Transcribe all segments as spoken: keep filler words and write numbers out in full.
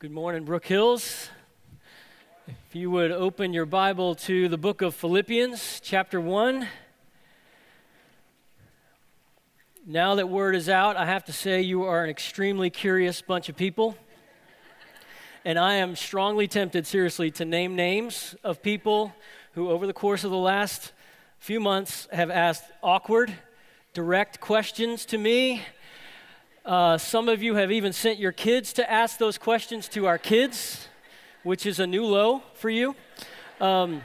Good morning, Brook Hills. If you would open your Bible to the book of Philippians, chapter one. Now that word is out, I have to say you are an extremely curious bunch of people. And I am strongly tempted, seriously, to name names of people who over the course of the last few months have asked awkward, direct questions to me. Uh, some of you have even sent your kids to ask those questions to our kids, which is a new low for you. Um,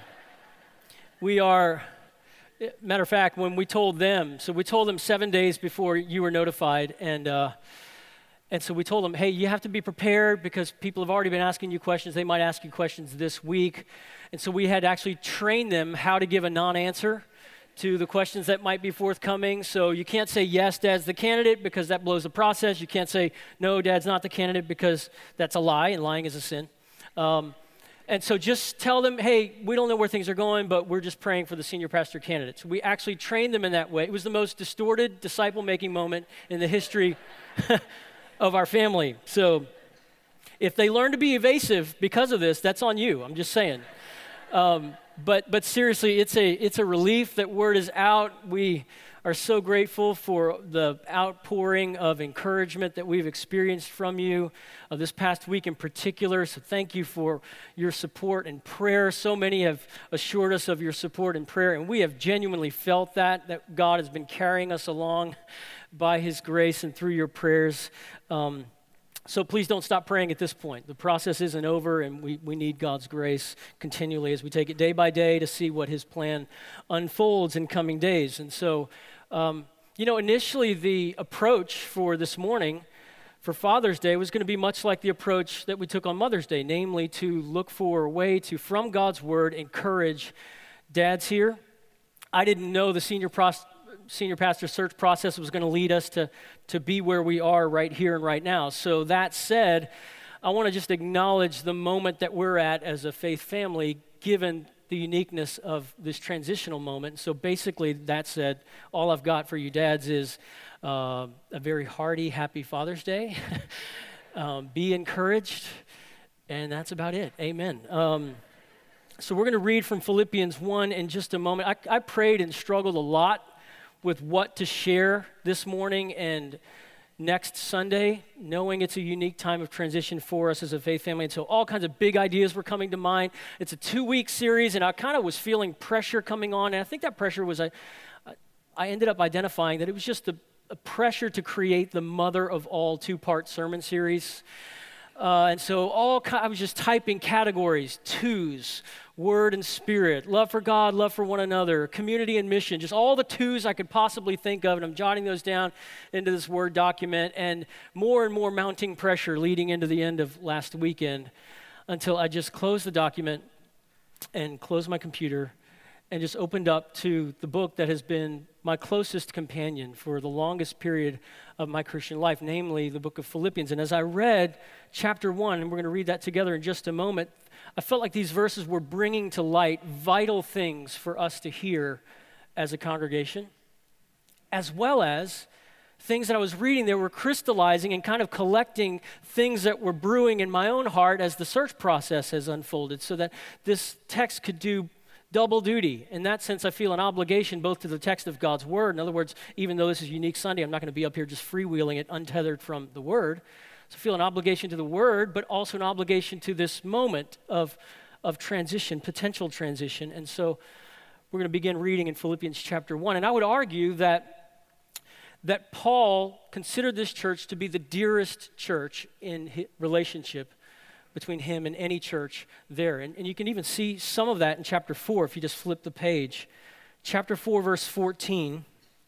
we are, matter of fact, when we told them, so we told them seven days before you were notified, and uh, and so we told them, hey, you have to be prepared because people have already been asking you questions. They might ask you questions this week. And so we had to actually train them how to give a non-answer to the questions that might be forthcoming. So you can't say, yes, Dad's the candidate, because that blows the process. You can't say, no, Dad's not the candidate, because that's a lie, and lying is a sin. Um, and so just tell them, hey, we don't know where things are going, but we're just praying for the senior pastor candidates. We actually trained them in that way. It was the most distorted disciple-making moment in the history of our family. So if they learn to be evasive because of this, that's on you. I'm just saying. Um, But but seriously, it's a it's a relief that word is out. We are so grateful for the outpouring of encouragement that we've experienced from you uh, this past week in particular. So thank you for your support and prayer. So many have assured us of your support and prayer, and we have genuinely felt that, that God has been carrying us along by His grace and through your prayers. Um, So please don't stop praying at this point. The process isn't over, and we, we need God's grace continually as we take it day by day to see what His plan unfolds in coming days. And so, um, you know, initially the approach for this morning for Father's Day was going to be much like the approach that we took on Mother's Day, namely to look for a way to, from God's Word, encourage dads here. I didn't know the senior process. Senior pastor search process was going to lead us to, to be where we are right here and right now. So that said, I want to just acknowledge the moment that we're at as a faith family, given the uniqueness of this transitional moment. So basically, that said, all I've got for you dads is uh, a very hearty, happy Father's Day. um, be encouraged, and that's about it. Amen. Um, so we're going to read from Philippians one in just a moment. I, I prayed and struggled a lot with what to share this morning and next Sunday, knowing it's a unique time of transition for us as a faith family. And so all kinds of big ideas were coming to mind. It's a two-week series, and I kind of was feeling pressure coming on. And I think that pressure was, I, I ended up identifying that it was just the a pressure to create the mother of all two-part sermon series. Uh, and so all I was just typing categories, twos, word and spirit, love for God, love for one another, community and mission, just all the twos I could possibly think of, and I'm jotting those down into this Word document, and more and more mounting pressure leading into the end of last weekend until I just closed the document and closed my computer and just opened up to the book that has been my closest companion for the longest period of my Christian life, namely the book of Philippians. And as I read chapter one, and we're going to read that together in just a moment, I felt like these verses were bringing to light vital things for us to hear as a congregation, as well as things that I was reading that were crystallizing and kind of collecting things that were brewing in my own heart as the search process has unfolded, so that this text could do double duty. In that sense, I feel an obligation both to the text of God's Word. In other words, even though this is Unique Sunday, I'm not going to be up here just freewheeling it untethered from the Word. So I feel an obligation to the Word, but also an obligation to this moment of, of transition, potential transition. And so we're going to begin reading in Philippians chapter one. And I would argue that, that Paul considered this church to be the dearest church in his relationship between him and any church there. And, and you can even see some of that in chapter four if you just flip the page. Chapter four, verse fourteen.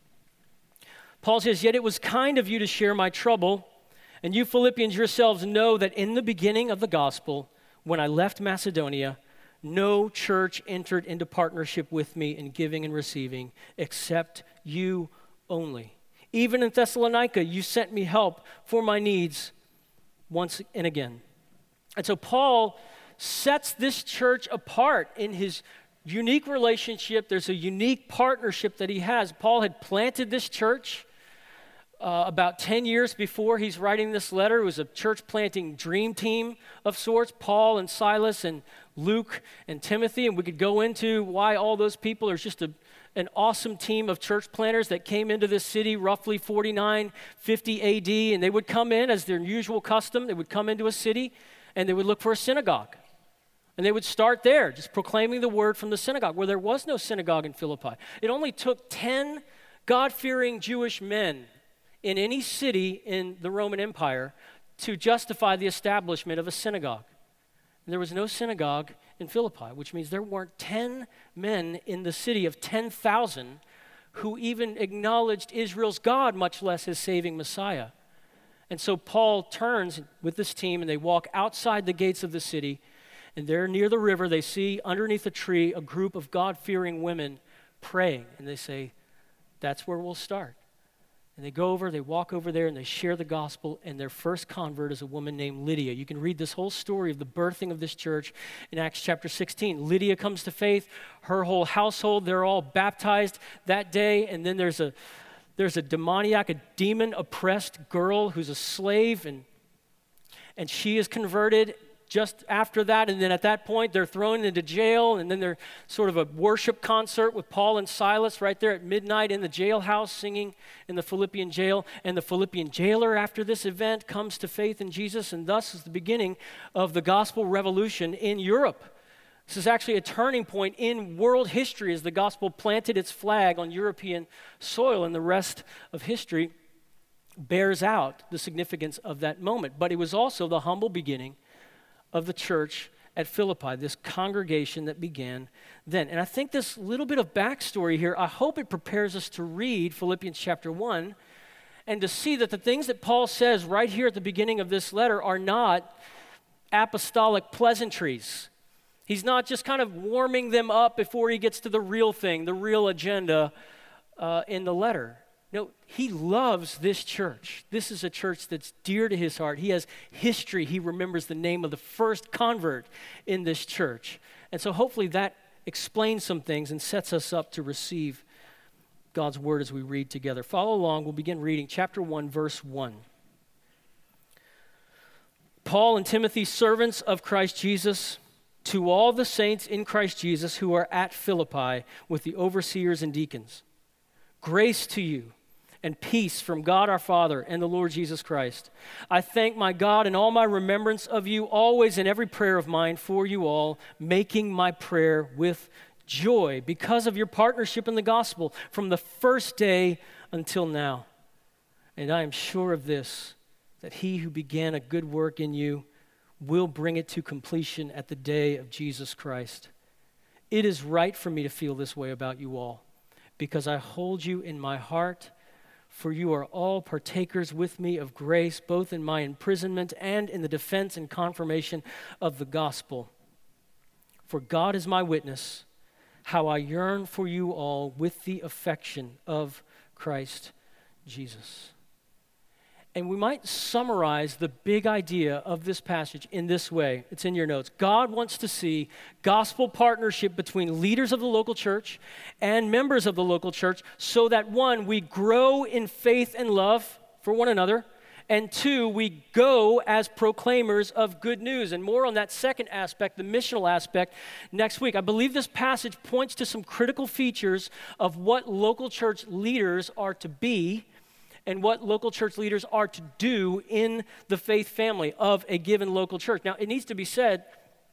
Paul says, "Yet it was kind of you to share my trouble, and you Philippians yourselves know that in the beginning of the gospel, when I left Macedonia, no church entered into partnership with me in giving and receiving, except you only. Even in Thessalonica, you sent me help for my needs once and again." And so Paul sets this church apart in his unique relationship. There's a unique partnership that he has. Paul had planted this church uh, about ten years before he's writing this letter. It was a church planting dream team of sorts, Paul and Silas and Luke and Timothy, and we could go into why all those people are just a, an awesome team of church planters that came into this city roughly forty-nine, fifty A D, and they would come in as their usual custom. They would come into a city, and they would look for a synagogue. And they would start there, just proclaiming the word from the synagogue, where there was no synagogue in Philippi. It only took ten God-fearing Jewish men in any city in the Roman Empire to justify the establishment of a synagogue. And there was no synagogue in Philippi, which means there weren't ten men in the city of ten thousand who even acknowledged Israel's God, much less his saving Messiah. And so Paul turns with this team, and they walk outside the gates of the city, and there near the river, they see underneath a tree a group of God-fearing women praying, and they say, that's where we'll start. And they go over, they walk over there, and they share the gospel, and their first convert is a woman named Lydia. You can read this whole story of the birthing of this church in Acts chapter sixteen. Lydia comes to faith, her whole household, they're all baptized that day, and then there's a there's a demoniac, a demon-oppressed girl who's a slave, and and she is converted just after that, and then at that point, they're thrown into jail, and then they're sort of a worship concert with Paul and Silas right there at midnight in the jailhouse singing in the Philippian jail, and the Philippian jailer after this event comes to faith in Jesus, and thus is the beginning of the gospel revolution in Europe. This is actually a turning point in world history as the gospel planted its flag on European soil, and the rest of history bears out the significance of that moment. But it was also the humble beginning of the church at Philippi, this congregation that began then. And I think this little bit of backstory here, I hope it prepares us to read Philippians chapter one and to see that the things that Paul says right here at the beginning of this letter are not apostolic pleasantries. He's not just kind of warming them up before he gets to the real thing, the real agenda uh, in the letter. No, he loves this church. This is a church that's dear to his heart. He has history. He remembers the name of the first convert in this church. And so hopefully that explains some things and sets us up to receive God's word as we read together. Follow along. We'll begin reading chapter one, verse one. Paul and Timothy, servants of Christ Jesus, to all the saints in Christ Jesus who are at Philippi with the overseers and deacons. Grace to you and peace from God our Father and the Lord Jesus Christ. I thank my God in all my remembrance of you, always in every prayer of mine for you all, making my prayer with joy because of your partnership in the gospel from the first day until now. And I am sure of this, that he who began a good work in you will bring it to completion at the day of Jesus Christ. It is right for me to feel this way about you all, because I hold you in my heart, for you are all partakers with me of grace, both in my imprisonment and in the defense and confirmation of the gospel. For God is my witness, how I yearn for you all with the affection of Christ Jesus. And we might summarize the big idea of this passage in this way. It's in your notes. God wants to see gospel partnership between leaders of the local church and members of the local church so that, one, we grow in faith and love for one another, and two, we go as proclaimers of good news. And more on that second aspect, the missional aspect, next week. I believe this passage points to some critical features of what local church leaders are to be and what local church leaders are to do in the faith family of a given local church. Now, it needs to be said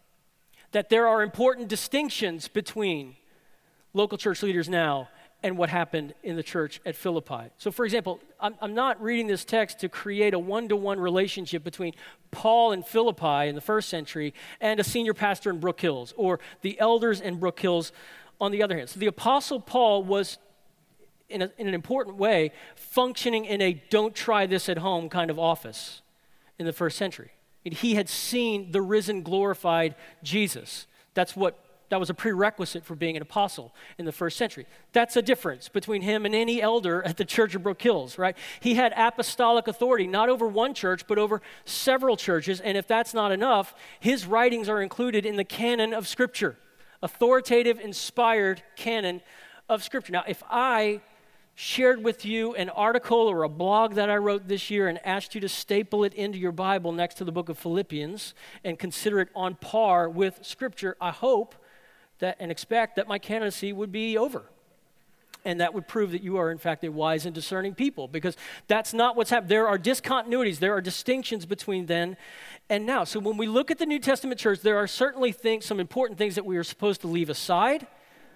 that there are important distinctions between local church leaders now and what happened in the church at Philippi. So, for example, I'm, I'm not reading this text to create a one-to-one relationship between Paul and Philippi in the first century and a senior pastor in Brook Hills, or the elders in Brook Hills on the other hand. So the Apostle Paul was In, a, in an important way, functioning in a don't try this at home kind of office in the first century. And he had seen the risen, glorified Jesus. That's what, that was a prerequisite for being an apostle in the first century. That's a difference between him and any elder at the Church of Brook Hills, right? He had apostolic authority, not over one church, but over several churches. And if that's not enough, his writings are included in the canon of Scripture, authoritative, inspired canon of Scripture. Now, if I shared with you an article or a blog that I wrote this year and asked you to staple it into your Bible next to the book of Philippians and consider it on par with Scripture, I hope that and expect that my candidacy would be over. And that would prove that you are, in fact, a wise and discerning people, because that's not what's happened. There are discontinuities. There are distinctions between then and now. So when we look at the New Testament church, there are certainly things, some important things that we are supposed to leave aside.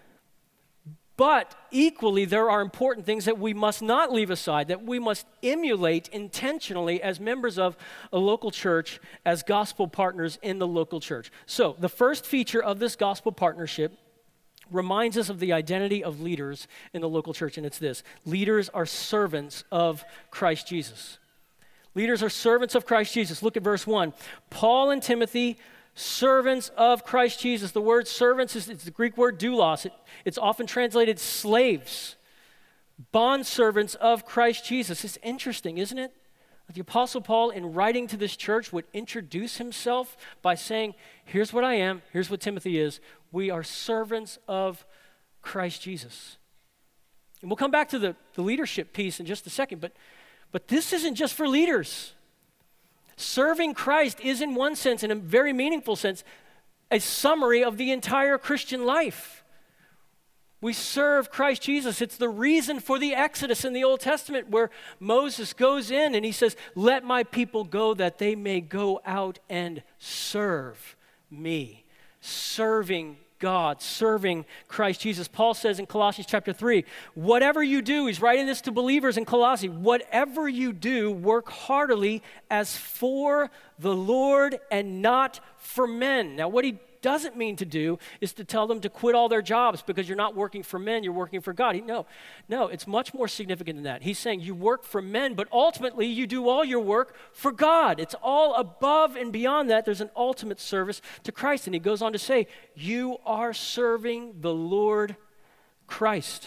But equally, there are important things that we must not leave aside, that we must emulate intentionally as members of a local church, as gospel partners in the local church. So the first feature of this gospel partnership reminds us of the identity of leaders in the local church, and it's this: leaders are servants of Christ Jesus. Leaders are servants of Christ Jesus. Look at verse one. Paul and Timothy, servants of Christ Jesus. The word servants is it's the Greek word doulos. It, it's often translated slaves, bondservants of Christ Jesus. It's interesting, isn't it? The Apostle Paul, in writing to this church, would introduce himself by saying, here's what I am, here's what Timothy is. We are servants of Christ Jesus. And we'll come back to the, the leadership piece in just a second, but, but this isn't just for leaders. Serving Christ is, in one sense, in a very meaningful sense, a summary of the entire Christian life. We serve Christ Jesus. It's the reason for the Exodus in the Old Testament, where Moses goes in and he says, let my people go that they may go out and serve me. Serving God, serving Christ Jesus. Paul says in Colossians chapter three, whatever you do, he's writing this to believers in Colossae, whatever you do, work heartily as for the Lord and not for men. Now, what he doesn't mean to do is to tell them to quit all their jobs because you're not working for men, you're working for God. He, no, no, it's much more significant than that. He's saying you work for men, but ultimately you do all your work for God. It's all above and beyond that. There's an ultimate service to Christ. And he goes on to say, you are serving the Lord Christ.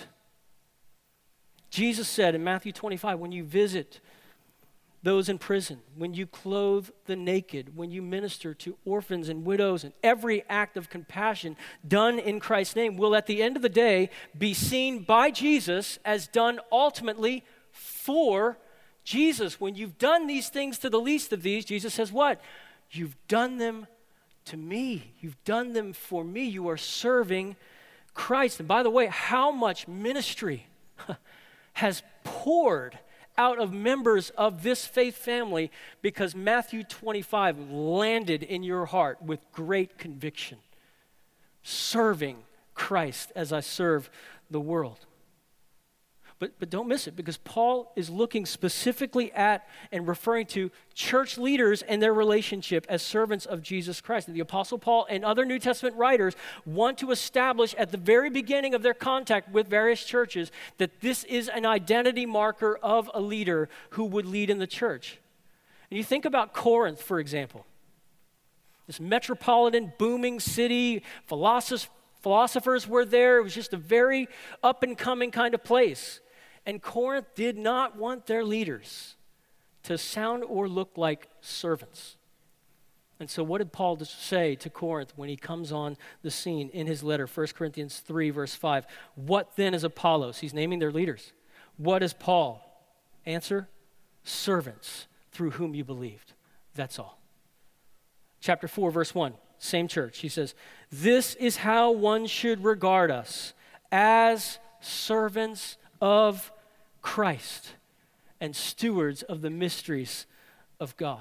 Jesus said in Matthew twenty-five, when you visit those in prison, when you clothe the naked, when you minister to orphans and widows, and every act of compassion done in Christ's name will at the end of the day be seen by Jesus as done ultimately for Jesus. When you've done these things to the least of these, Jesus says what? You've done them to me. You've done them for me. You are serving Christ. And by the way, how much ministry has poured out of members of this faith family because Matthew twenty-five landed in your heart with great conviction. Serving Christ as I serve the world. But, but don't miss it, because Paul is looking specifically at and referring to church leaders and their relationship as servants of Jesus Christ. And the Apostle Paul and other New Testament writers want to establish at the very beginning of their contact with various churches that this is an identity marker of a leader who would lead in the church. And you think about Corinth, for example. This metropolitan, booming city, philosophers, philosophers were there. It was just a very up-and-coming kind of place. And Corinth did not want their leaders to sound or look like servants. And so what did Paul say to Corinth when he comes on the scene in his letter, First Corinthians three, verse five? What then is Apollos? He's naming their leaders. What is Paul? Answer, servants through whom you believed. That's all. Chapter four, verse one, same church. He says, this is how one should regard us, as servants of Christ and stewards of the mysteries of God.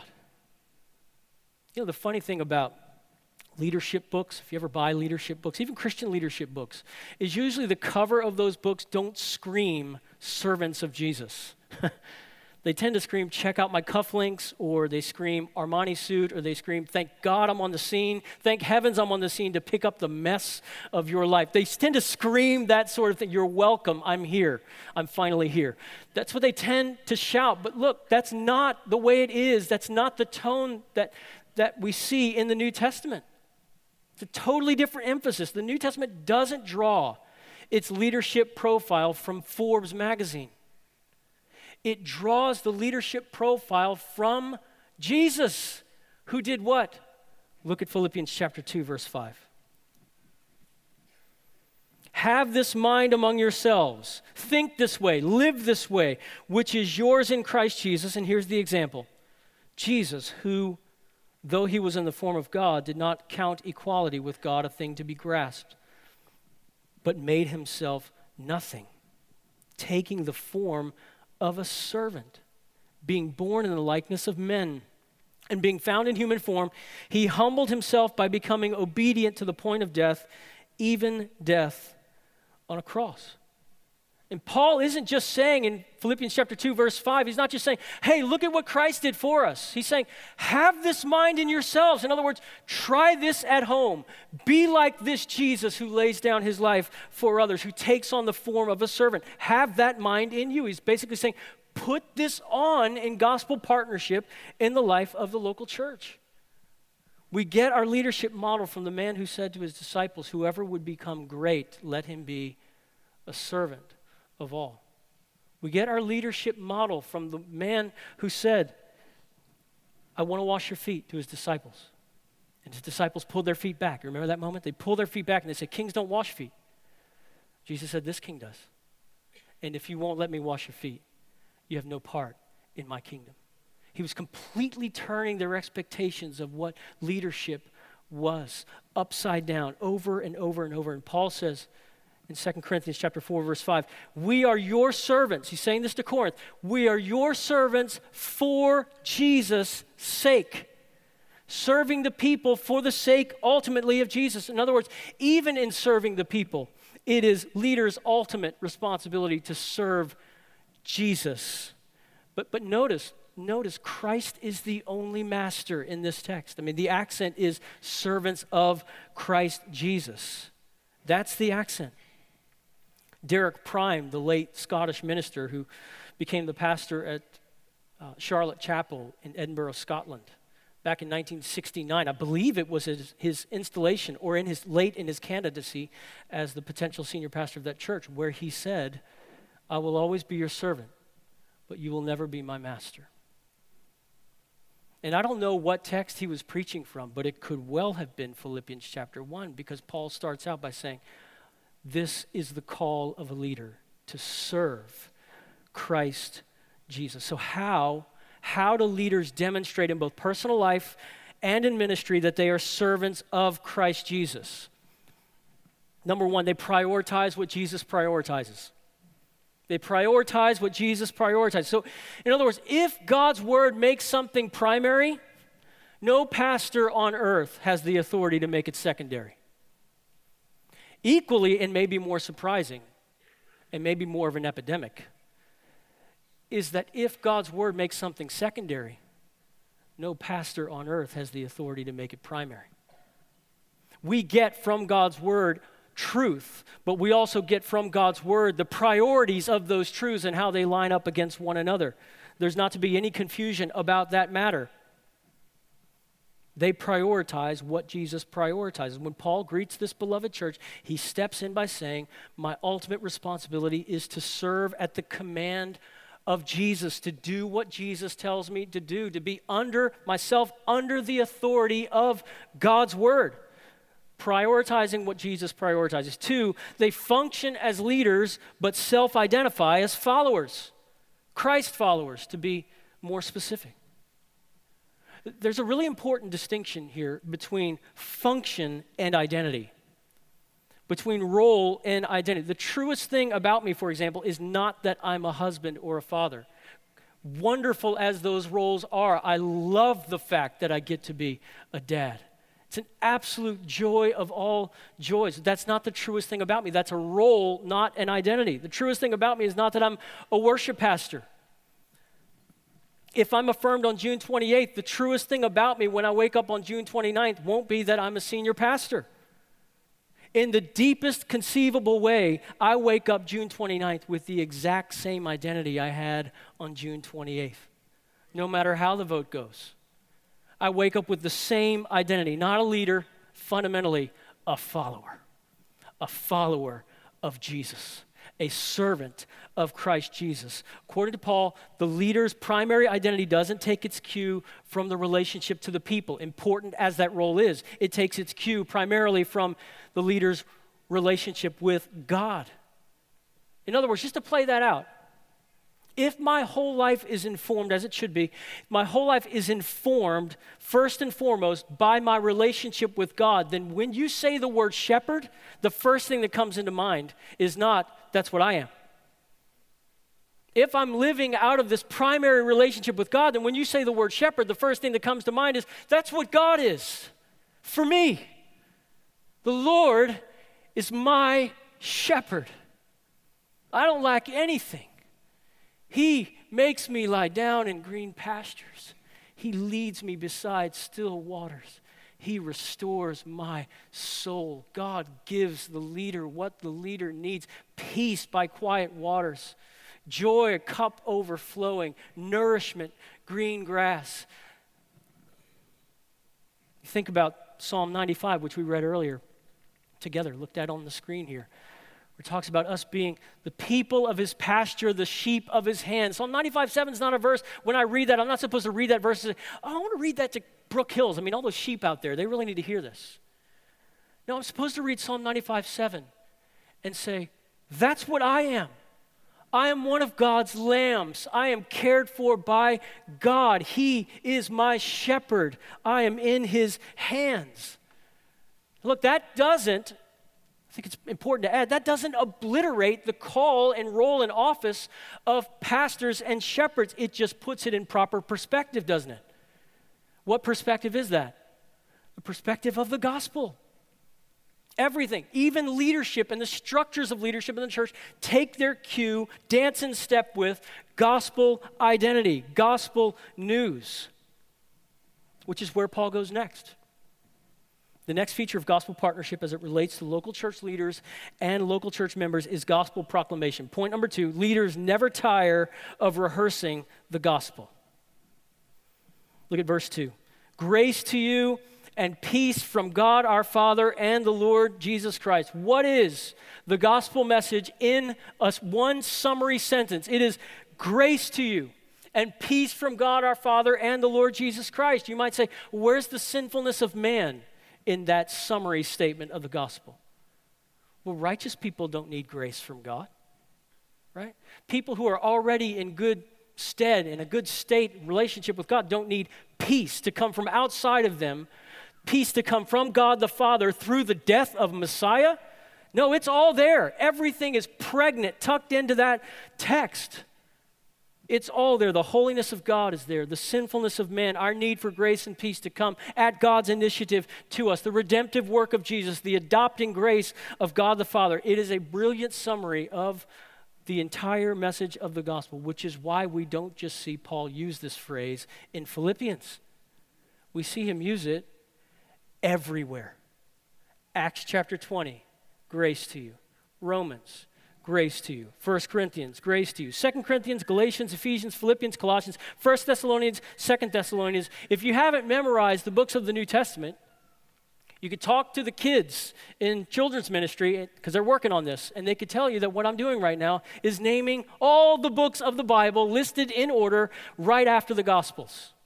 You know, the funny thing about leadership books, if you ever buy leadership books, even Christian leadership books, is usually the cover of those books don't scream servants of Jesus. They tend to scream, check out my cufflinks, or they scream Armani suit, or they scream, thank God I'm on the scene. Thank heavens I'm on the scene to pick up the mess of your life. They tend to scream that sort of thing. You're welcome. I'm here. I'm finally here. That's what they tend to shout. But look, that's not the way it is. That's not the tone that, that we see in the New Testament. It's a totally different emphasis. The New Testament doesn't draw its leadership profile from Forbes magazine. It draws the leadership profile from Jesus, who did what? Look at Philippians chapter two, verse five. have this mind among yourselves. Think this way, live this way, which is yours in Christ Jesus. And here's the example. Jesus, who, though he was in the form of God, did not count equality with God a thing to be grasped, but made himself nothing, taking the form of a servant, being born in the likeness of men. And being found in human form, he humbled himself by becoming obedient to the point of death, even death on a cross. And Paul isn't just saying in Philippians chapter two, verse five, he's not just saying, hey, look at what Christ did for us. He's saying, have this mind in yourselves. In other words, try this at home. Be like this Jesus who lays down his life for others, who takes on the form of a servant. Have that mind in you. He's basically saying, put this on in gospel partnership in the life of the local church. We get our leadership model from the man who said to his disciples, whoever would become great, let him be a servant of all. We get our leadership model from the man who said, I want to wash your feet, to his disciples. And his disciples pulled their feet back. You remember that moment? They pulled their feet back and they said, kings don't wash feet. Jesus said, this king does. And if you won't let me wash your feet, you have no part in my kingdom. He was completely turning their expectations of what leadership was upside down over and over and over. And Paul says in Second Corinthians chapter four, verse five, we are your servants. He's saying this to Corinth. We are your servants for Jesus' sake. Serving the people for the sake ultimately of Jesus. In other words, even in serving the people, it is leaders' ultimate responsibility to serve Jesus. But but notice, notice Christ is the only master in this text. I mean, the accent is servants of Christ Jesus. That's the accent. Derek Prime, the late Scottish minister who became the pastor at uh, Charlotte Chapel in Edinburgh, Scotland, back in nineteen sixty-nine. I believe it was his, his installation or in his late in his candidacy as the potential senior pastor of that church, where he said, I will always be your servant, but you will never be my master. And I don't know what text he was preaching from, but it could well have been Philippians chapter one, because Paul starts out by saying, this is the call of a leader, to serve Christ Jesus. So how, how do leaders demonstrate in both personal life and in ministry that they are servants of Christ Jesus? Number one, they prioritize what Jesus prioritizes. They prioritize what Jesus prioritized. So, in other words, if God's word makes something primary, no pastor on earth has the authority to make it secondary. Equally, and maybe more surprising, and maybe more of an epidemic, is that if God's word makes something secondary, no pastor on earth has the authority to make it primary. We get from God's word truth, but we also get from God's word the priorities of those truths and how they line up against one another. There's not to be any confusion about that matter. They prioritize what Jesus prioritizes. When Paul greets this beloved church, he steps in by saying, my ultimate responsibility is to serve at the command of Jesus, to do what Jesus tells me to do, to be under myself, under the authority of God's word. Prioritizing what Jesus prioritizes. Two, they function as leaders, but self-identify as followers. Christ followers, to be more specific. There's a really important distinction here between function and identity, between role and identity. The truest thing about me, for example, is not that I'm a husband or a father. Wonderful as those roles are, I love the fact that I get to be a dad. It's an absolute joy of all joys. That's not the truest thing about me. That's a role, not an identity. The truest thing about me is not that I'm a worship pastor. If I'm affirmed on June twenty-eighth, the truest thing about me when I wake up on June twenty-ninth won't be that I'm a senior pastor. In the deepest conceivable way, I wake up June twenty-ninth with the exact same identity I had on June twenty-eighth, no matter how the vote goes. I wake up with the same identity, not a leader, fundamentally a follower, a follower of Jesus, a servant of Christ Jesus. According to Paul, the leader's primary identity doesn't take its cue from the relationship to the people, important as that role is. It takes its cue primarily from the leader's relationship with God. In other words, just to play that out, if my whole life is informed, as it should be, my whole life is informed first and foremost by my relationship with God, then when you say the word shepherd, the first thing that comes into mind is not, that's what I am. If I'm living out of this primary relationship with God, then when you say the word shepherd, the first thing that comes to mind is, that's what God is for me. The Lord is my shepherd. I don't lack anything. He makes me lie down in green pastures. He leads me beside still waters. He restores my soul. God gives the leader what the leader needs. Peace by quiet waters. Joy, a cup overflowing. Nourishment, green grass. Think about Psalm ninety-five, which we read earlier together, looked at on the screen here. It talks about us being the people of his pasture, the sheep of his hand. Psalm ninety-five seven is not a verse. When I read that, I'm not supposed to read that verse and say, oh, I want to read that to Brook Hills. I mean, all those sheep out there, they really need to hear this. No, I'm supposed to read Psalm ninety-five seven and say, that's what I am. I am one of God's lambs. I am cared for by God. He is my shepherd. I am in his hands. Look, that doesn't I think it's important to add, that doesn't obliterate the call and role and office of pastors and shepherds. It just puts it in proper perspective, doesn't it? What perspective is that? The perspective of the gospel. Everything, even leadership and the structures of leadership in the church, take their cue, dance in step with gospel identity, gospel news, which is where Paul goes next. The next feature of gospel partnership as it relates to local church leaders and local church members is gospel proclamation. Point number two, leaders never tire of rehearsing the gospel. Look at verse two. Grace to you and peace from God our Father and the Lord Jesus Christ. What is the gospel message in a one summary sentence? It is grace to you and peace from God our Father and the Lord Jesus Christ. You might say, where's the sinfulness of man in that summary statement of the gospel? Well, righteous people don't need grace from God, right? People who are already in good stead, in a good state relationship with God, don't need peace to come from outside of them, peace to come from God the Father through the death of Messiah. No, it's all there. Everything is pregnant, tucked into that text. It's all there. The holiness of God is there. The sinfulness of man, our need for grace and peace to come at God's initiative to us. The redemptive work of Jesus, the adopting grace of God the Father. It is a brilliant summary of the entire message of the gospel, which is why we don't just see Paul use this phrase in Philippians. We see him use it everywhere. Acts chapter twenty, grace to you. Romans, grace to you. First Corinthians, grace to you. Second Corinthians, Galatians, Ephesians, Philippians, Colossians, First Thessalonians, Second Thessalonians. If you haven't memorized the books of the New Testament, you could talk to the kids in children's ministry, because they're working on this, and they could tell you that what I'm doing right now is naming all the books of the Bible listed in order right after the Gospels.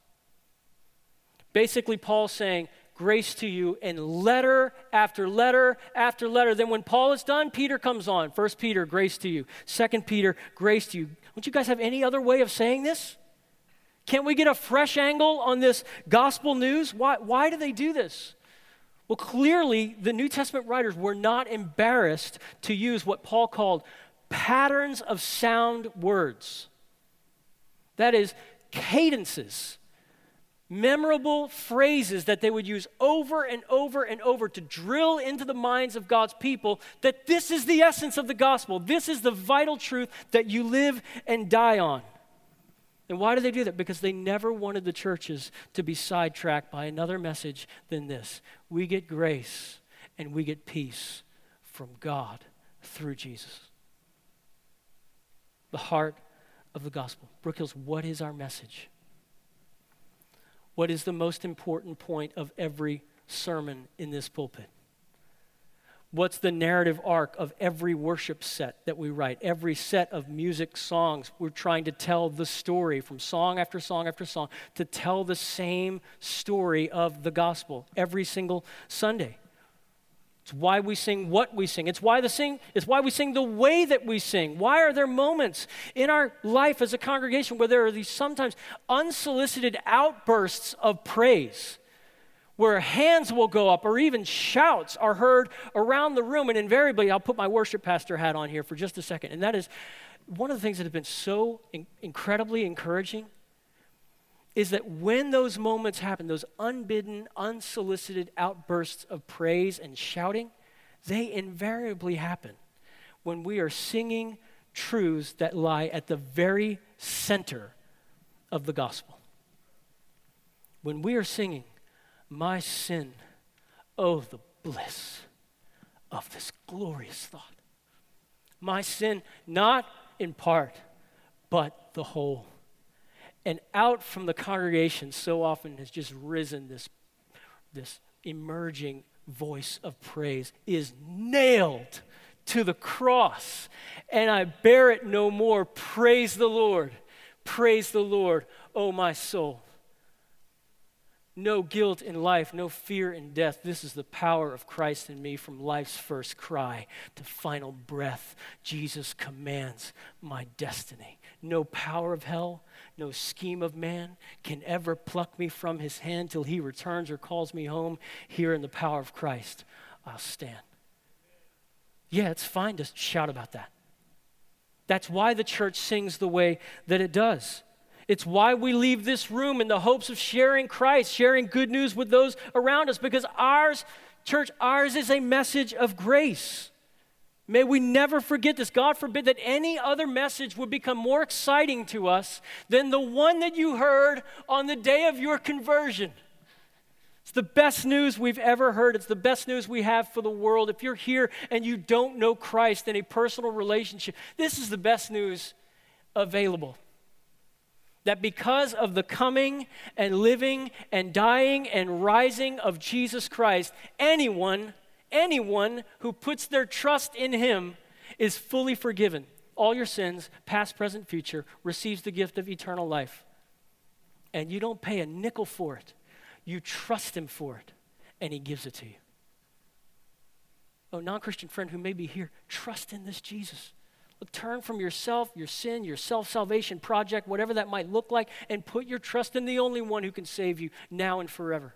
Basically, Paul's saying, grace to you in letter after letter after letter. Then when Paul is done, Peter comes on. First Peter, grace to you. Second Peter, grace to you. Don't you guys have any other way of saying this? Can't we get a fresh angle on this gospel news? Why, why do they do this? Well, clearly, the New Testament writers were not embarrassed to use what Paul called patterns of sound words. That is, cadences, memorable phrases that they would use over and over and over to drill into the minds of God's people that this is the essence of the gospel. This is the vital truth that you live and die on. And why do they do that? Because they never wanted the churches to be sidetracked by another message than this. We get grace and we get peace from God through Jesus. The heart of the gospel. Brook Hills, what is our message? What is the most important point of every sermon in this pulpit? What's the narrative arc of every worship set that we write? Every set of music songs, we're trying to tell the story from song after song after song to tell the same story of the gospel every single Sunday. It's why we sing what we sing. It's why the sing. It's why we sing the way that we sing. Why are there moments in our life as a congregation where there are these sometimes unsolicited outbursts of praise, where hands will go up or even shouts are heard around the room? And invariably, I'll put my worship pastor hat on here for just a second. And that is one of the things that have been so in- incredibly encouraging is that when those moments happen, those unbidden, unsolicited outbursts of praise and shouting, they invariably happen when we are singing truths that lie at the very center of the gospel. When we are singing, my sin, oh, the bliss of this glorious thought. My sin, not in part, but the whole. And out from the congregation so often has just risen this, this emerging voice of praise, is nailed to the cross, and I bear it no more. Praise the Lord. Praise the Lord, oh my soul. No guilt in life, no fear in death. This is the power of Christ in me from life's first cry to final breath. Jesus commands my destiny. No power of hell, no scheme of man can ever pluck me from his hand till he returns or calls me home. Here in the power of Christ, I'll stand. Yeah, it's fine to shout about that. That's why the church sings the way that it does. It's why we leave this room in the hopes of sharing Christ, sharing good news with those around us, because ours, church, ours is a message of grace. May we never forget this. God forbid that any other message would become more exciting to us than the one that you heard on the day of your conversion. It's the best news we've ever heard. It's the best news we have for the world. If you're here and you don't know Christ in a personal relationship, this is the best news available. That because of the coming and living and dying and rising of Jesus Christ, anyone, anyone who puts their trust in him is fully forgiven. All your sins, past, present, future, receives the gift of eternal life. And you don't pay a nickel for it. You trust him for it, and he gives it to you. Oh, non-Christian friend who may be here, trust in this Jesus. Look, turn from yourself, your sin, your self-salvation project, whatever that might look like, and put your trust in the only one who can save you now and forever.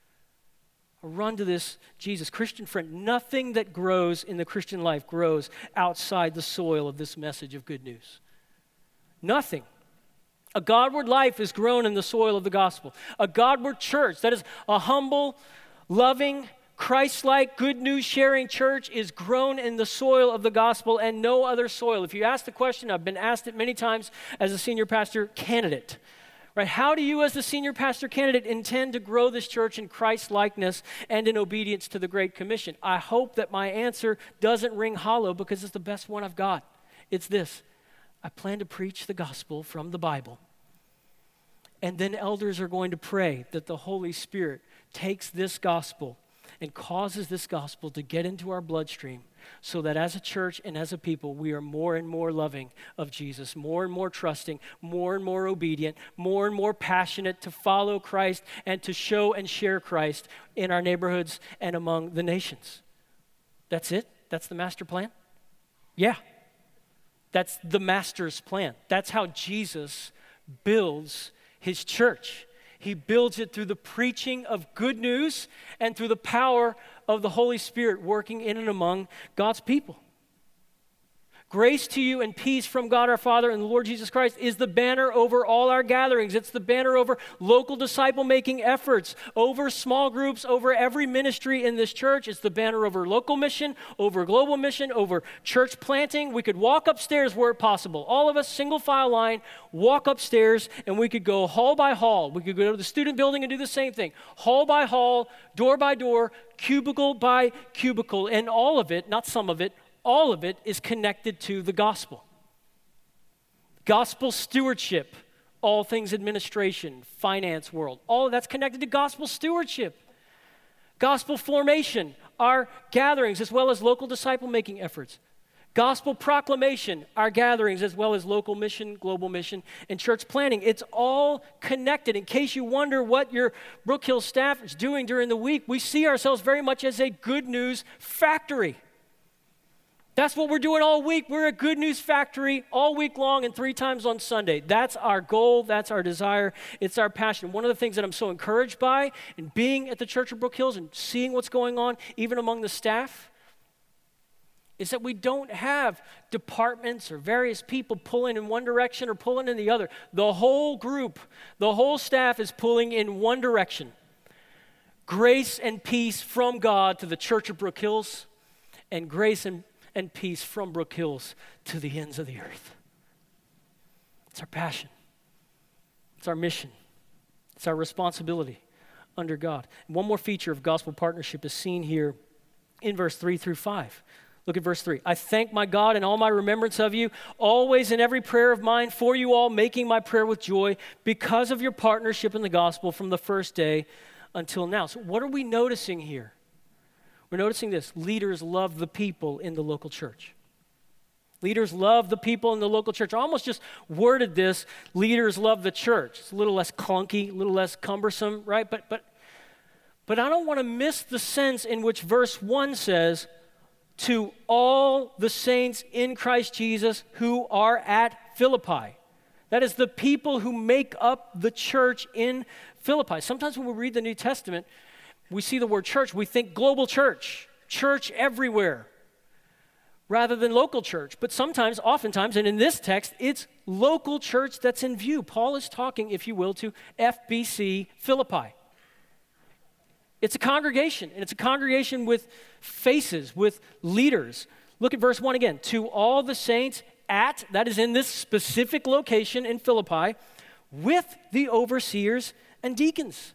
Run to this Jesus. Christian friend, nothing that grows in the Christian life grows outside the soil of this message of good news. Nothing. A Godward life is grown in the soil of the gospel. A Godward church, that is a humble, loving, Christ-like, good news sharing church, is grown in the soil of the gospel and no other soil. If you ask the question, I've been asked it many times as a senior pastor candidate, right? How do you as the senior pastor candidate intend to grow this church in Christ-likeness and in obedience to the Great Commission? I hope that my answer doesn't ring hollow because it's the best one I've got. It's this: I plan to preach the gospel from the Bible. And then elders are going to pray that the Holy Spirit takes this gospel and causes this gospel to get into our bloodstream so that as a church and as a people, we are more and more loving of Jesus, more and more trusting, more and more obedient, more and more passionate to follow Christ and to show and share Christ in our neighborhoods and among the nations. That's it? That's the master plan? Yeah. That's the master's plan. That's how Jesus builds his church. He builds it through the preaching of good news and through the power of the Holy Spirit working in and among God's people. Grace to you and peace from God our Father and the Lord Jesus Christ is the banner over all our gatherings. It's the banner over local disciple-making efforts, over small groups, over every ministry in this church. It's the banner over local mission, over global mission, over church planting. We could walk upstairs were it possible. All of us, single file line, walk upstairs, and we could go hall by hall. We could go to the student building and do the same thing. Hall by hall, door by door, cubicle by cubicle, and all of it, not some of it, all of it is connected to the gospel. Gospel stewardship, all things administration, finance world, all of that's connected to gospel stewardship. Gospel formation, our gatherings, as well as local disciple-making efforts. Gospel proclamation, our gatherings, as well as local mission, global mission, and church planning. It's all connected. In case you wonder what your Brook Hill staff is doing during the week, we see ourselves very much as a good news factory. That's what we're doing all week. We're a good news factory all week long and three times on Sunday. That's our goal. That's our desire. It's our passion. One of the things that I'm so encouraged by in being at the Church of Brook Hills and seeing what's going on, even among the staff, is that we don't have departments or various people pulling in one direction or pulling in the other. The whole group, the whole staff is pulling in one direction. Grace and peace from God to the Church of Brook Hills, and grace and, and peace from Brook Hills to the ends of the earth. It's our passion. It's our mission. It's our responsibility under God. And one more feature of gospel partnership is seen here in verse three through five. Look at verse three. I thank my God in all my remembrance of you, always in every prayer of mine for you all, making my prayer with joy because of your partnership in the gospel from the first day until now. So what are we noticing here? We're noticing this. Leaders love the people in the local church. Leaders love the people in the local church. I almost just worded this, leaders love the church. It's a little less clunky, a little less cumbersome, right? But, but, but I don't want to miss the sense in which verse one says, to all the saints in Christ Jesus who are at Philippi. That is the people who make up the church in Philippi. Sometimes when we read the New Testament, we see the word church, we think global church, church everywhere, rather than local church. But sometimes, oftentimes, and in this text, it's local church that's in view. Paul is talking, if you will, to F B C Philippi. It's a congregation, and it's a congregation with faces, with leaders. Look at verse one again. To all the saints at, that is in this specific location in Philippi, with the overseers and deacons.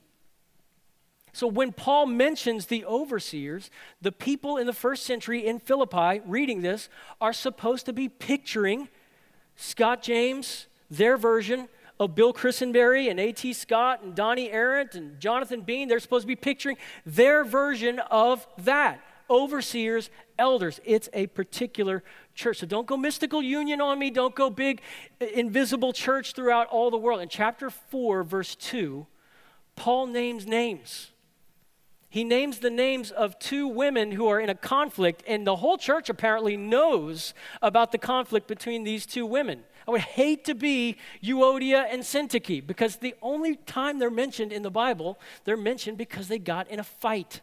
So when Paul mentions the overseers, the people in the first century in Philippi reading this are supposed to be picturing Scott James, their version of Bill Christenberry and A T Scott and Donnie Arendt and Jonathan Bean. They're supposed to be picturing their version of that. Overseers, elders. It's a particular church. So don't go mystical union on me. Don't go big invisible church throughout all the world. In chapter four, verse two, Paul names names. He names the names of two women who are in a conflict, and the whole church apparently knows about the conflict between these two women. I would hate to be Euodia and Syntyche, because the only time they're mentioned in the Bible, they're mentioned because they got in a fight.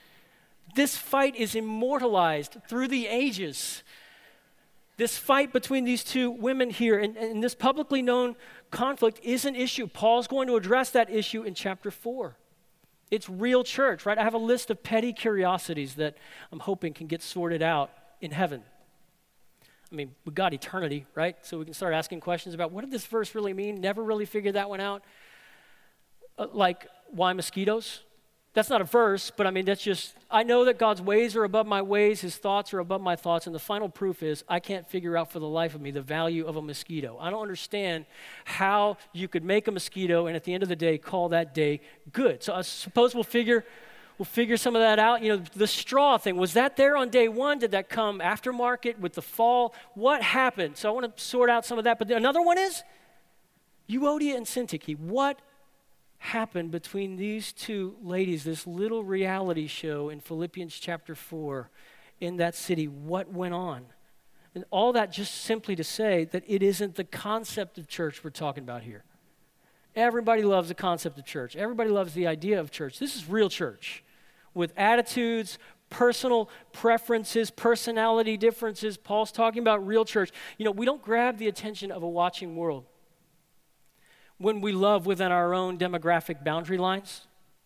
This fight is immortalized through the ages. This fight between these two women here, and, and this publicly known conflict is an issue. Paul's going to address that issue in chapter four. It's real church, right? I have a list of petty curiosities that I'm hoping can get sorted out in heaven. I mean, we got eternity, right? So we can start asking questions about what did this verse really mean? Never really figured that one out. Uh, like, why mosquitoes? That's not a verse, but I mean, that's just, I know that God's ways are above my ways, his thoughts are above my thoughts, and the final proof is I can't figure out for the life of me the value of a mosquito. I don't understand how you could make a mosquito and at the end of the day call that day good. So I suppose we'll figure we'll figure some of that out. You know, the straw thing, was that there on day one? Did that come aftermarket with the fall? What happened? So I want to sort out some of that. But another one is Euodia and Syntyche. What happened between these two ladies, this little reality show in Philippians chapter four in that city? What went on? And all that just simply to say that it isn't the concept of church we're talking about here. Everybody loves the concept of church. Everybody loves the idea of church. This is real church with attitudes, personal preferences, personality differences. Paul's talking about real church. You know, we don't grab the attention of a watching world when we love within our own demographic boundary lines.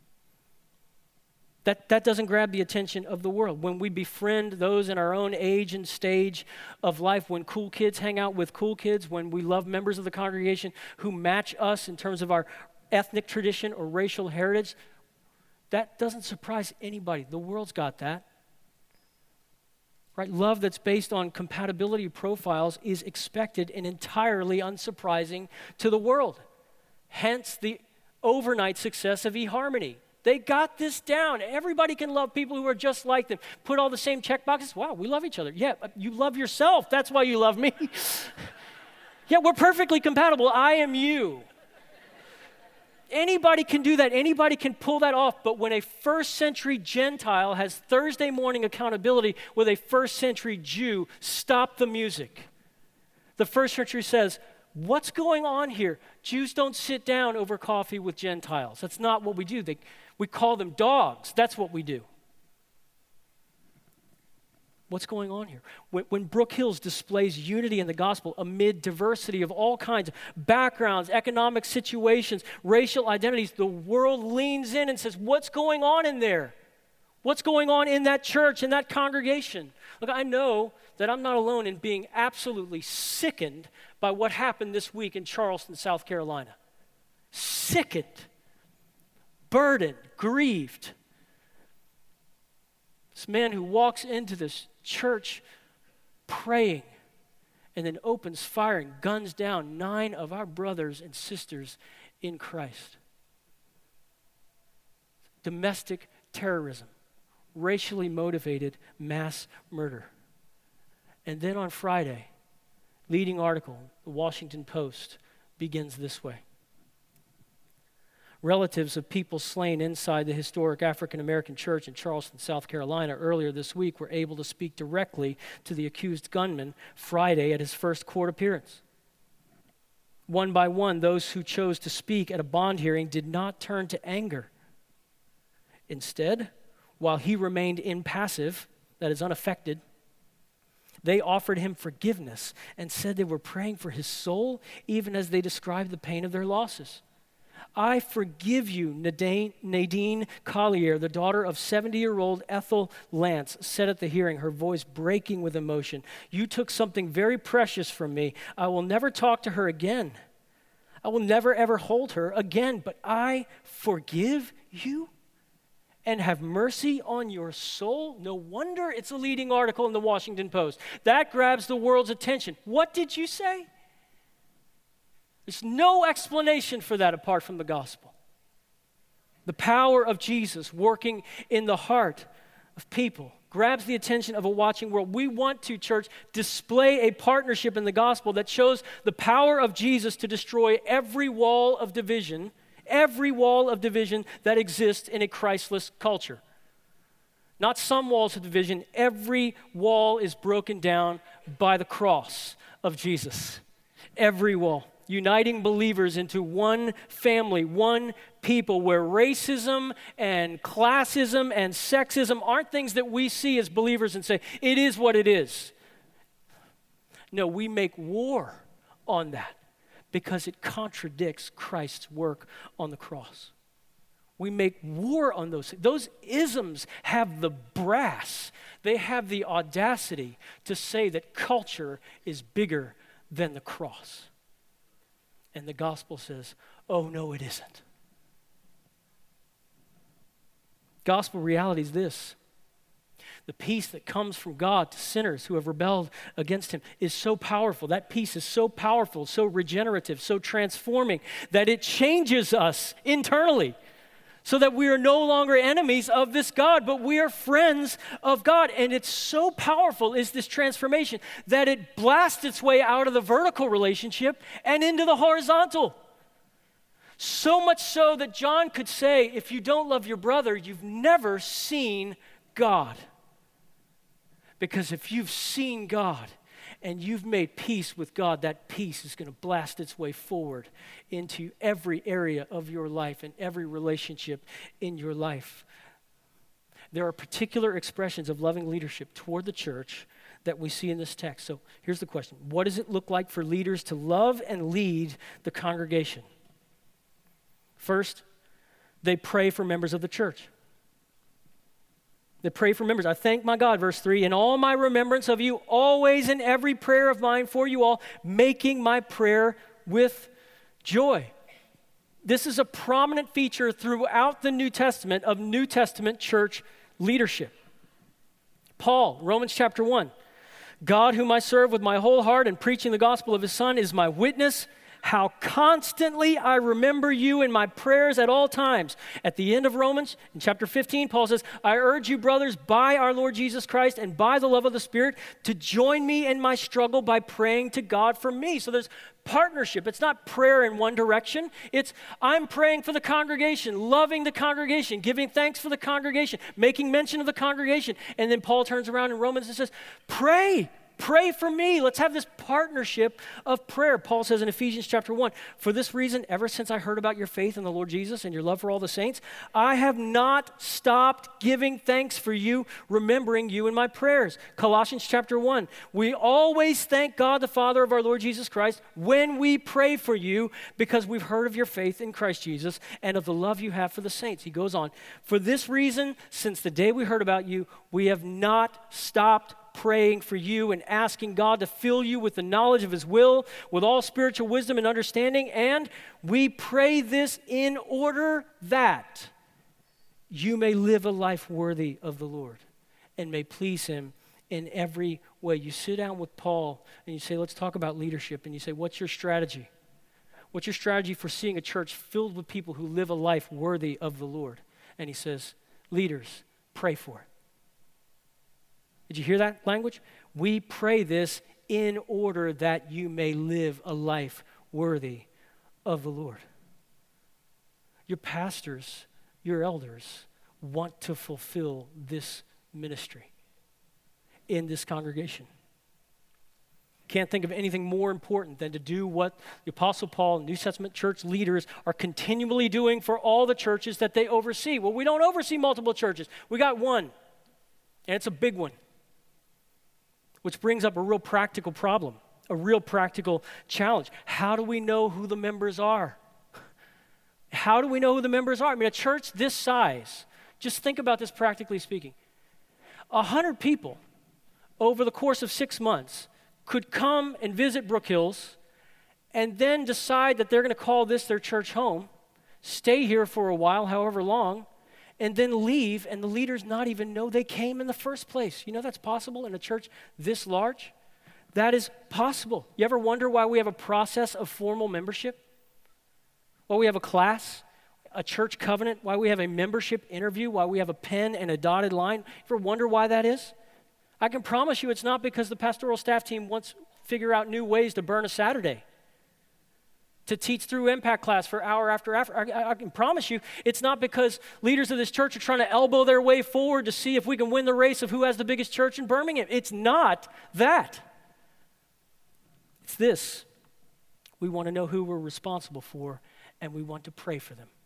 That, that doesn't grab the attention of the world. When we befriend those in our own age and stage of life, when cool kids hang out with cool kids, when we love members of the congregation who match us in terms of our ethnic tradition or racial heritage, that doesn't surprise anybody. The world's got that. Right? Love that's based on compatibility profiles is expected and entirely unsurprising to the world. Hence the overnight success of eHarmony. They got this down. Everybody can love people who are just like them. Put all the same check boxes. Wow, we love each other. Yeah, you love yourself. That's why you love me. Yeah, we're perfectly compatible. I am you. Anybody can do that. Anybody can pull that off. But when a first century Gentile has Thursday morning accountability with a first century Jew, stop the music. The first century says, what's going on here? Jews don't sit down over coffee with Gentiles. That's not what we do. They, we call them dogs. That's what we do. What's going on here? When, when Brook Hills displays unity in the gospel amid diversity of all kinds of backgrounds, economic situations, racial identities, the world leans in and says, what's going on in there? What's going on in that church, in that congregation? Look, I know that I'm not alone in being absolutely sickened by what happened this week in Charleston, South Carolina. Sickened, burdened, grieved. This man who walks into this church praying and then opens fire and guns down nine of our brothers and sisters in Christ. Domestic terrorism, racially motivated mass murder. And then on Friday, leading article, the Washington Post, begins this way. Relatives of people slain inside the historic African-American church in Charleston, South Carolina, earlier this week were able to speak directly to the accused gunman Friday at his first court appearance. One by one, those who chose to speak at a bond hearing did not turn to anger. Instead, while he remained impassive, that is unaffected, they offered him forgiveness and said they were praying for his soul, even as they described the pain of their losses. I forgive you, Nadine, Nadine Collier, the daughter of seventy-year-old Ethel Lance, said at the hearing, her voice breaking with emotion. You took something very precious from me. I will never talk to her again. I will never, ever hold her again, but I forgive you and have mercy on your soul. No wonder it's a leading article in the Washington Post. That grabs the world's attention. What did you say? There's no explanation for that apart from the gospel. The power of Jesus working in the heart of people grabs the attention of a watching world. We want to, church, display a partnership in the gospel that shows the power of Jesus to destroy every wall of division, every wall of division that exists in a Christless culture. Not some walls of division, every wall is broken down by the cross of Jesus. Every wall. Uniting believers into one family, one people, where racism and classism and sexism aren't things that we see as believers and say, it is what it is. No, we make war on that because it contradicts Christ's work on the cross. We make war on those. Those isms have the brass. They have the audacity to say that culture is bigger than the cross. And the gospel says, oh, no, it isn't. Gospel reality is this. The peace that comes from God to sinners who have rebelled against him is so powerful. That peace is so powerful, so regenerative, so transforming that it changes us internally so that we are no longer enemies of this God, but we are friends of God. And it's so powerful is this transformation that it blasts its way out of the vertical relationship and into the horizontal. So much so that John could say, if you don't love your brother, you've never seen God. Because if you've seen God and you've made peace with God, that peace is going to blast its way forward into every area of your life and every relationship in your life. There are particular expressions of loving leadership toward the church that we see in this text. So here's the question. What does it look like for leaders to love and lead the congregation? First, they pray for members of the church. They pray for members. I thank my God, verse three, in all my remembrance of you, always in every prayer of mine for you all, making my prayer with joy. This is a prominent feature throughout the New Testament of New Testament church leadership. Paul, Romans chapter one, God whom I serve with my whole heart in preaching the gospel of his Son is my witness, how constantly I remember you in my prayers at all times. At the end of Romans, in chapter fifteen, Paul says, I urge you, brothers, by our Lord Jesus Christ and by the love of the Spirit, to join me in my struggle by praying to God for me. So there's partnership. It's not prayer in one direction. It's I'm praying for the congregation, loving the congregation, giving thanks for the congregation, making mention of the congregation. And then Paul turns around in Romans and says, pray. Pray for me. Let's have this partnership of prayer. Paul says in Ephesians chapter one, for this reason, ever since I heard about your faith in the Lord Jesus and your love for all the saints, I have not stopped giving thanks for you, remembering you in my prayers. Colossians chapter one, we always thank God the Father of our Lord Jesus Christ when we pray for you because we've heard of your faith in Christ Jesus and of the love you have for the saints. He goes on, for this reason, since the day we heard about you, we have not stopped praying for you and asking God to fill you with the knowledge of his will, with all spiritual wisdom and understanding. And we pray this in order that you may live a life worthy of the Lord and may please him in every way. You sit down with Paul and you say, let's talk about leadership. And you say, what's your strategy? What's your strategy for seeing a church filled with people who live a life worthy of the Lord? And he says, leaders, pray for it. Did you hear that language? We pray this in order that you may live a life worthy of the Lord. Your pastors, your elders want to fulfill this ministry in this congregation. Can't think of anything more important than to do what the Apostle Paul and New Testament church leaders are continually doing for all the churches that they oversee. Well, we don't oversee multiple churches. We got one, and it's a big one. Which brings up a real practical problem, a real practical challenge. How do we know who the members are? How do we know who the members are? I mean, a church this size, just think about this practically speaking. A hundred people over the course of six months could come and visit Brook Hills and then decide that they're going to call this their church home, stay here for a while, however long, and then leave, and the leaders not even know they came in the first place. You know that's possible in a church this large? That is possible. You ever wonder why we have a process of formal membership? Why we have a class, a church covenant, why we have a membership interview, why we have a pen and a dotted line? You ever wonder why that is? I can promise you it's not because the pastoral staff team wants to figure out new ways to burn a Saturday, to teach through Impact class for hour after hour. I, I can promise you it's not because leaders of this church are trying to elbow their way forward to see if we can win the race of who has the biggest church in Birmingham. It's not that. It's this. We want to know who we're responsible for, and we want to pray for them.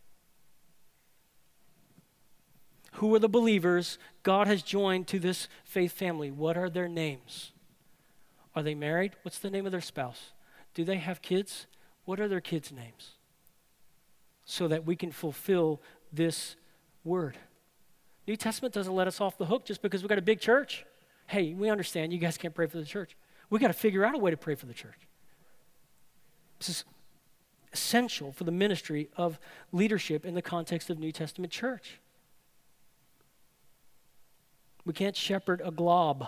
Who are the believers God has joined to this faith family? What are their names? Are they married? What's the name of their spouse? Do they have kids? What are their kids' names? So that we can fulfill this word. New Testament doesn't let us off the hook just because we've got a big church. Hey, we understand you guys can't pray for the church. We got to figure out a way to pray for the church. This is essential for the ministry of leadership in the context of New Testament church. We can't shepherd a glob.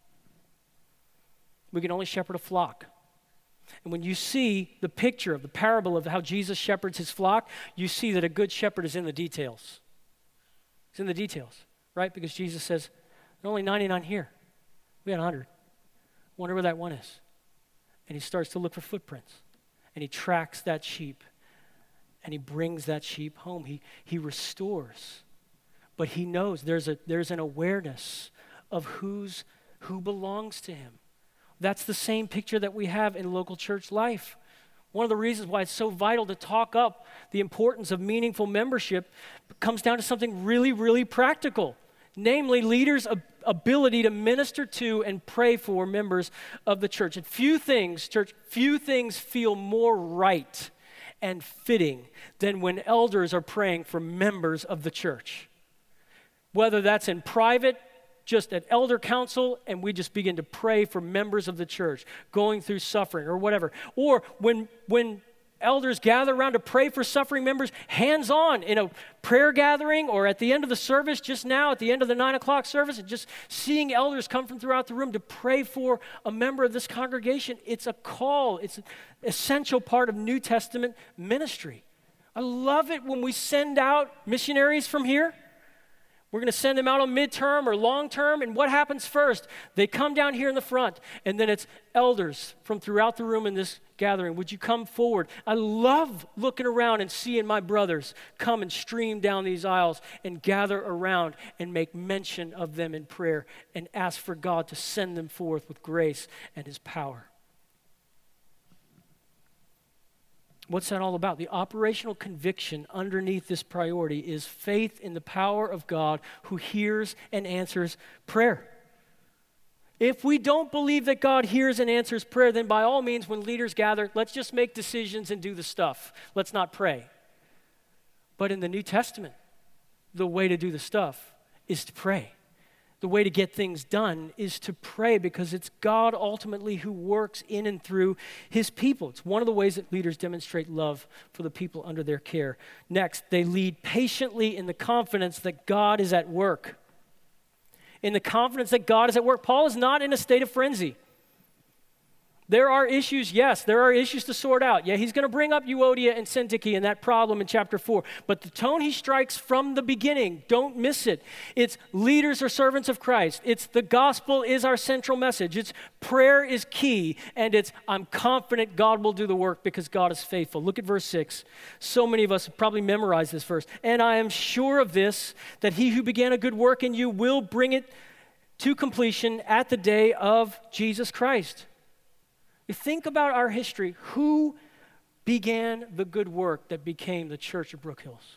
We can only shepherd a flock. And when you see the picture of the parable of how Jesus shepherds his flock, you see that a good shepherd is in the details. It's in the details, right? Because Jesus says, there are only ninety-nine here. We had one hundred. Wonder where that one is. And he starts to look for footprints. And he tracks that sheep. And he brings that sheep home. He, he restores. But he knows there's a there's an awareness of who's who belongs to him. That's the same picture that we have in local church life. One of the reasons why it's so vital to talk up the importance of meaningful membership comes down to something really, really practical. Namely, leaders' ab- ability to minister to and pray for members of the church. And few things, church, few things feel more right and fitting than when elders are praying for members of the church. Whether that's in private, just at elder council, and we just begin to pray for members of the church going through suffering or whatever. Or when when elders gather around to pray for suffering members, hands-on in a prayer gathering or at the end of the service just now, at the end of the nine o'clock service, and just seeing elders come from throughout the room to pray for a member of this congregation. It's a call. It's an essential part of New Testament ministry. I love it when we send out missionaries from here. We're going to send them out on midterm or long term, and what happens first? They come down here in the front, and then it's elders from throughout the room in this gathering. Would you come forward? I love looking around and seeing my brothers come and stream down these aisles and gather around and make mention of them in prayer and ask for God to send them forth with grace and his power. What's that all about? The operational conviction underneath this priority is faith in the power of God who hears and answers prayer. If we don't believe that God hears and answers prayer, then by all means, when leaders gather, let's just make decisions and do the stuff. Let's not pray. But in the New Testament, the way to do the stuff is to pray. The way to get things done is to pray, because it's God ultimately who works in and through his people. It's one of the ways that leaders demonstrate love for the people under their care. Next, they lead patiently in the confidence that God is at work. In the confidence that God is at work. Paul is not in a state of frenzy. There are issues, yes, there are issues to sort out. Yeah, he's going to bring up Euodia and Syntyche and that problem in chapter four. But the tone he strikes from the beginning, don't miss it. It's leaders are servants of Christ. It's the gospel is our central message. It's prayer is key. And it's I'm confident God will do the work because God is faithful. Look at verse six. So many of us have probably memorized this verse. And I am sure of this, that he who began a good work in you will bring it to completion at the day of Jesus Christ. You think about our history. Who began the good work that became the Church of Brook Hills?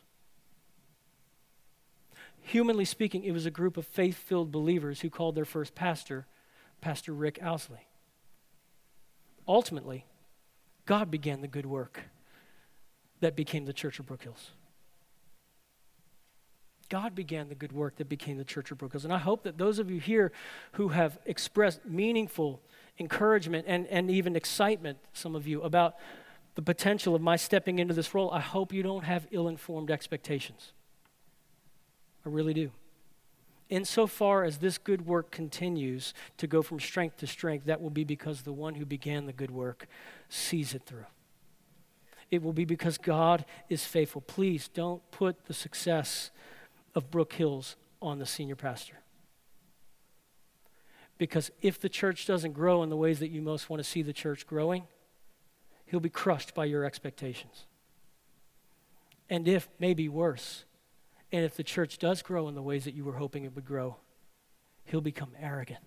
Humanly speaking, it was a group of faith-filled believers who called their first pastor, Pastor Rick Owsley. Ultimately, God began the good work that became the Church of Brook Hills. God began the good work that became the Church of Brook Hills. And I hope that those of you here who have expressed meaningful encouragement and, and even excitement, some of you, about the potential of my stepping into this role, I hope you don't have ill-informed expectations. I really do. Insofar as this good work continues to go from strength to strength, that will be because the one who began the good work sees it through. It will be because God is faithful. Please don't put the success of Brook Hills on the senior pastor. Because if the church doesn't grow in the ways that you most want to see the church growing, he'll be crushed by your expectations. And if, maybe worse, and if the church does grow in the ways that you were hoping it would grow, he'll become arrogant.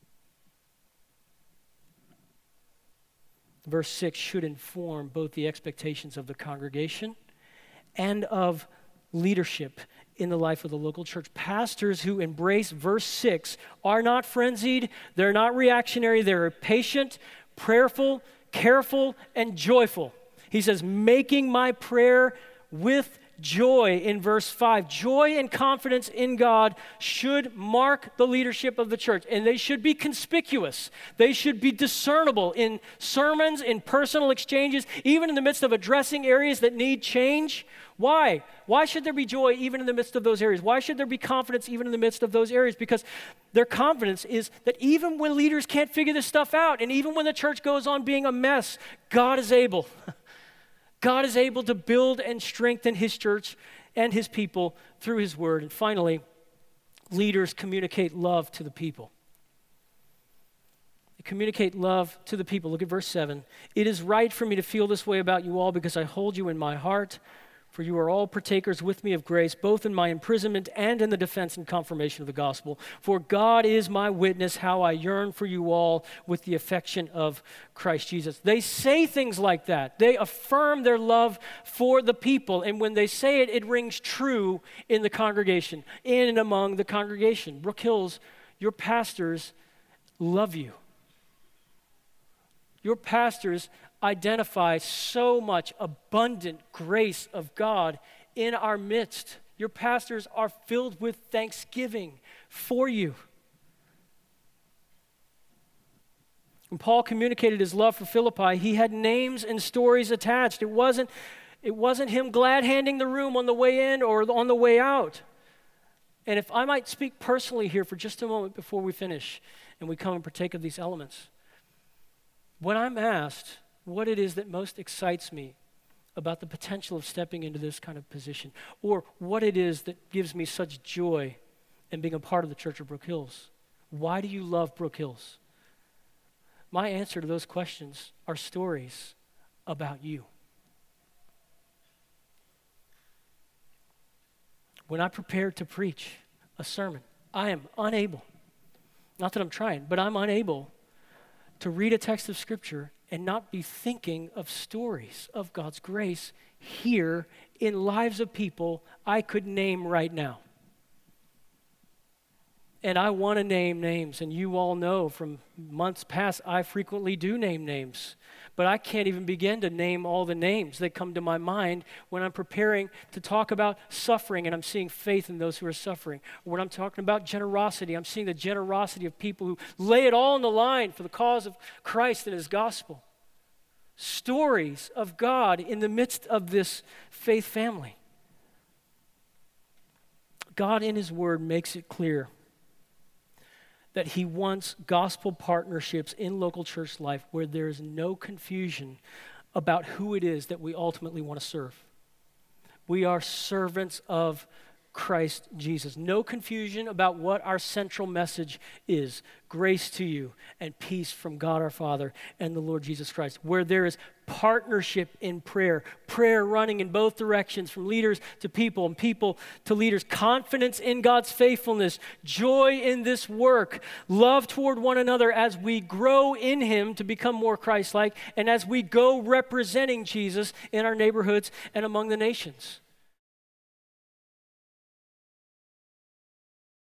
Verse six should inform both the expectations of the congregation and of leadership in the life of the local church. Pastors who embrace verse six are not frenzied, they're not reactionary, they're patient, prayerful, careful, and joyful. He says, making my prayer with joy in verse five. Joy and confidence in God should mark the leadership of the church, and they should be conspicuous. They should be discernible in sermons, in personal exchanges, even in the midst of addressing areas that need change. Why? Why should there be joy even in the midst of those areas? Why should there be confidence even in the midst of those areas? Because their confidence is that even when leaders can't figure this stuff out, and even when the church goes on being a mess, God is able. God is able to build and strengthen his church and his people through his word. And finally, leaders communicate love to the people. They communicate love to the people. Look at verse seven. It is right for me to feel this way about you all because I hold you in my heart. For you are all partakers with me of grace, both in my imprisonment and in the defense and confirmation of the gospel. For God is my witness how I yearn for you all with the affection of Christ Jesus. They say things like that. They affirm their love for the people. And when they say it, it rings true in the congregation, in and among the congregation. Brook Hills, your pastors love you. Your pastors identify so much abundant grace of God in our midst. Your pastors are filled with thanksgiving for you. When Paul communicated his love for Philippi, he had names and stories attached. It wasn't, it wasn't him glad-handing the room on the way in or on the way out. And if I might speak personally here for just a moment before we finish and we come and partake of these elements, when I'm asked what it is that most excites me about the potential of stepping into this kind of position, or what it is that gives me such joy in being a part of the Church of Brook Hills, why do you love Brook Hills? My answer to those questions are stories about you. When I prepare to preach a sermon, I am unable, not that I'm trying, but I'm unable to read a text of Scripture and not be thinking of stories of God's grace here in lives of people I could name right now. And I want to name names, and you all know from months past, I frequently do name names. But I can't even begin to name all the names that come to my mind when I'm preparing to talk about suffering and I'm seeing faith in those who are suffering. Or when I'm talking about generosity, I'm seeing the generosity of people who lay it all on the line for the cause of Christ and His gospel. Stories of God in the midst of this faith family. God in His Word makes it clear that He wants gospel partnerships in local church life where there is no confusion about who it is that we ultimately want to serve. We are servants of Christ Jesus. No confusion about what our central message is. Grace to you and peace from God our Father and the Lord Jesus Christ. Where there is partnership in prayer, prayer running in both directions from leaders to people and people to leaders, confidence in God's faithfulness, joy in this work, love toward one another as we grow in Him to become more Christ-like and as we go representing Jesus in our neighborhoods and among the nations.